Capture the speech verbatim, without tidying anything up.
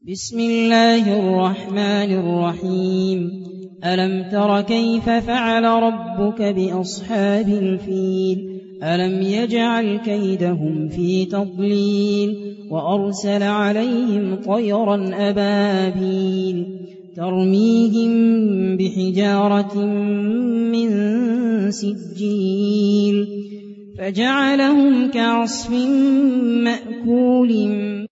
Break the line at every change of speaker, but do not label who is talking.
بسم الله الرحمن الرحيم ألم تر كيف فعل ربك بأصحاب الفيل ألم يجعل كيدهم في تضليل وأرسل عليهم طيرا أبابيل ترميهم بحجارة من سجيل فجعلهم كعصف مأكول